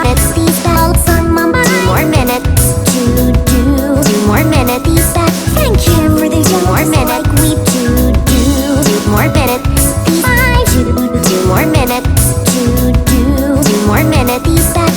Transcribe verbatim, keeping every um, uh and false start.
minutes. These bells on my mind. Two more minutes to do. Two more minutes. These that thank you for the two more minutes. Like we do do. Two more minutes. These I do. Two more minutes to do. Two more minutes. These that